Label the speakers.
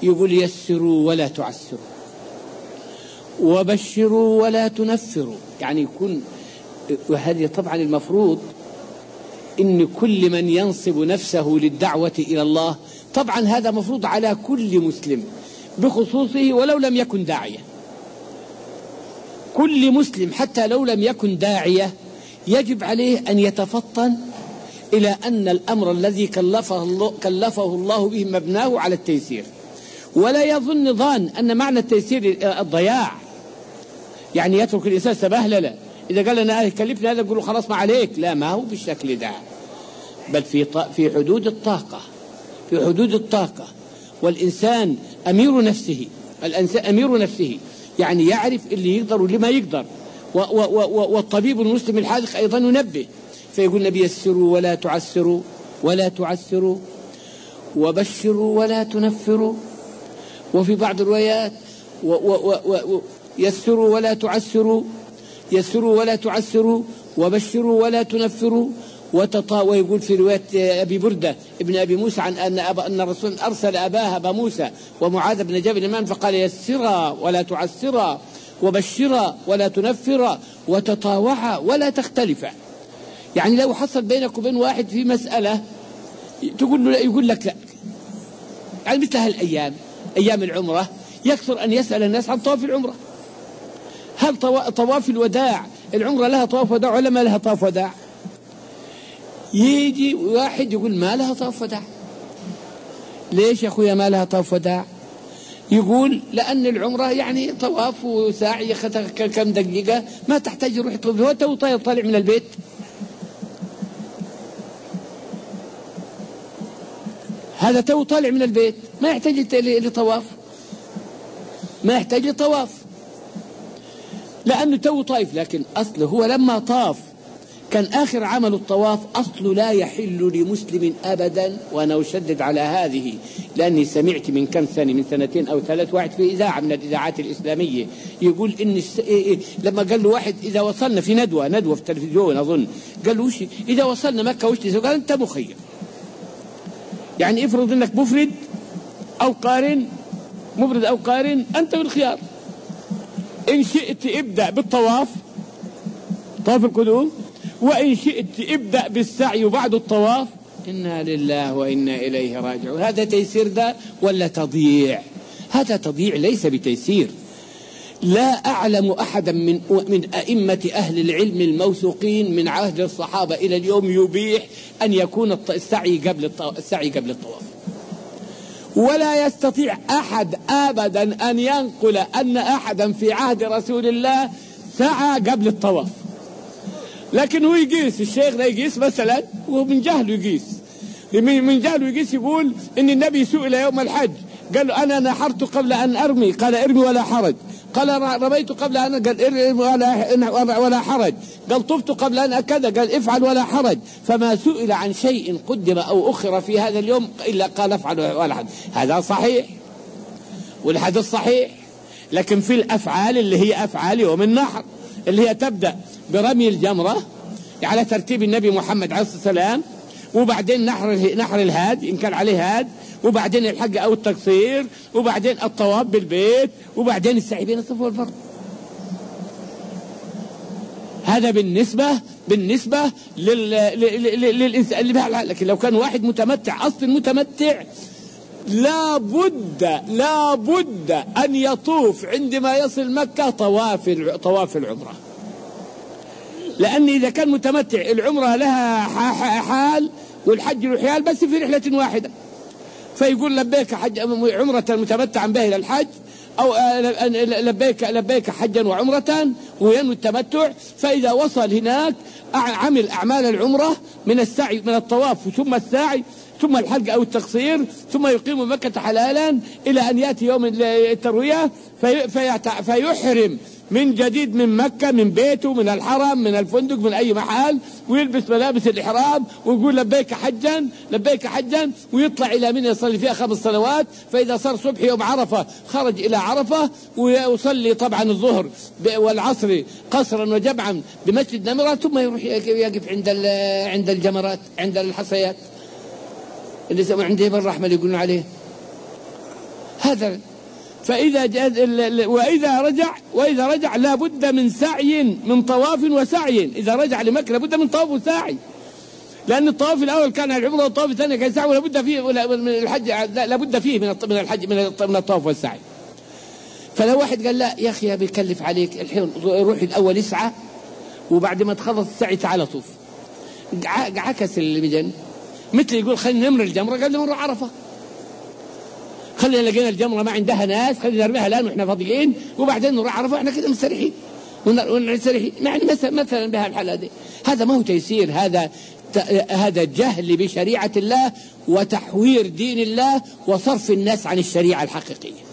Speaker 1: يقول يسروا ولا تعسروا، وبشروا ولا تنفروا. يعني يكون، وهذه طبعا المفروض إن كل من ينصب نفسه للدعوة إلى الله، طبعا هذا مفروض على كل مسلم بخصوصه ولو لم يكن داعية. كل مسلم حتى لو لم يكن داعية يجب عليه أن يتفطن إلى أن الأمر الذي كلفه الله به مبناه على التيسير، ولا يظن ظان أن معنى التيسير الضياع، يعني يترك الإنسان سبهلله. إذا قال أنا كلفني هذا يقول له خلاص ما عليك، لا، ما هو بالشكل ده، بل في حدود الطاقة، في حدود الطاقة. والإنسان أمير نفسه، الإنسان أمير نفسه، يعني يعرف اللي يقدر واللي ما يقدر. والطبيب المسلم الحاذق أيضا ينبه، فيقول النبي يسروا ولا تعسروا، ولا تعسروا، وبشروا ولا تنفروا. وفي بعض الروايات يسروا ولا تعسروا، يسروا ولا تعسروا، وبشروا ولا تنفروا، ويقول في رواية أبي بردة ابن أبي موسى عن أن الرسول أرسل أبا موسى ومعاذ بن جبل اليمان فقال يسرا ولا تعسرا، وبشرا ولا تنفرا، وتطاوعا ولا تختلفا. يعني لو حصل بينك وبين واحد في مسألة تقول له لا، يقول لك لا. يعني مثل هالأيام، أيام العمرة، يكثر أن يسأل الناس عن طواف العمرة. هل طواف الوداع العمرة لها طواف وداع ولا ما لها طواف وداع؟ يجي واحد يقول ما لها طواف وداع. ليش يا أخويا ما لها طواف وداع؟ يقول لأن العمرة يعني طواف وساعي كم دقيقة، ما تحتاج يروح يطوف. هو تو طالع من البيت، هذا تو طالع من البيت، ما يحتاج لطواف، ما يحتاج لطواف لأنه تو طايف. لكن أصله هو لما طاف كان آخر عمل الطواف. أصله لا يحل لمسلم أبدا، وأنا أشدد على هذه لأني سمعت من كم سنة، من سنتين أو ثلاث، واحد في إذاعة من الإذاعات الإسلامية يقول إن لما قال له واحد إذا وصلنا في ندوة في التلفزيون أظن، قال له وش إذا وصلنا مكة وش تسوي؟ قال أنت مخير. يعني افرض إنك مفرد أو قارن، مفرد أو قارن، أنت بالخيار. إن شئت ابدأ بالطواف، طواف القدوم، وإن شئت ابدأ بالسعي وبعد الطواف. إنا لله وإنا إليه راجعون. هذا تيسير ده ولا تضييع؟ هذا تضييع ليس بتيسير. لا أعلم أحدا من أئمة أهل العلم الموثوقين من عهد الصحابة إلى اليوم يبيح أن يكون السعي قبل الطواف. ولا يستطيع أحد أبدا أن ينقل أن أحدا في عهد رسول الله سعى قبل الطواف. لكن هو يقيس، الشيخ ده يقيس مثلا، ومن جهله يقيس، من جهله يقيس، يقول إن النبي سئل يوم الحج قال له أنا نحرت قبل أن أرمي، قال ارمي ولا حرج. قال رميت قبل أن، قال ارمي ولا حرج. قال طفت قبل أن كذا، قال افعل ولا حرج. فما سئل عن شيء قدم أو أخر في هذا اليوم إلا قال افعل ولا حرج. هذا صحيح والحديث صحيح. لكن في الأفعال اللي هي أفعال يوم النحر، اللي هي تبدأ برمي الجمرة على ترتيب النبي محمد عليه الصلاة والسلام، وبعدين نحر الهاد إن كان عليه هاد، وبعدين الحج أو التقصير، وبعدين الطواف بالبيت، وبعدين السعي بين الصفا والمروة. هذا بالنسبة للإنسان اللي بيعمل. لكن لو كان واحد متمتع، أصل المتمتع لا بد أن يطوف عندما يصل مكة طواف العمرة. لأن إذا كان متمتع العمرة لها حال والحج له حال، بس في رحلة واحدة. فيقول لبيك عمرة متمتعا به إلى الحج، أو لبيك حجا وعمرة وينوي التمتع. فإذا وصل هناك عمل أعمال العمرة من السعي، من الطواف ثم السعي ثم الحلق أو التقصير، ثم يقيم مكة حلالا إلى أن يأتي يوم التروية فيحرم من جديد من مكة، من بيته، من الحرم، من الفندق، من أي محل، ويلبس ملابس الإحرام ويقول لبيك حجا لبيك حجا، ويطلع إلى منى يصلي فيها 5 صلوات. فإذا صار صبح يوم عرفة خرج إلى عرفة ويصلي طبعا الظهر والعصر قصرا وجمعا بمسجد نمرة، ثم يروح يقف عند الجمرات، عند الحصيات اللي عند جبل الرحمة اللي يقولون عليه. هذا. وإذا رجع لا بد من سعي، من طواف وسعي. إذا رجع لمكة لا بد من طواف وسعي، لأن الطواف الأول كان العمرة والطواف الثاني كان سعي، ولا بد فيه من الحج، لا بد فيه من الحج من الطواف والسعي. فلو واحد قال لا يا أخي بيكلف عليك الحين، روح الأول اسعى وبعد ما تخلص السعي تعال طوف، عكس اللي بجن. مثل يقول خلينا نمر الجمرة، قال نمر عرفة، خلينا لقينا الجمرة ما عندها ناس خلينا نرميها الآن وإحنا فاضيين، وبعدين نروح عرفة وإحنا كده مستريحين ونستريحين. يعني مثلا بها الحالة دي، هذا ما هو تيسير، هذا جهل بشريعة الله وتحوير دين الله وصرف الناس عن الشريعة الحقيقية.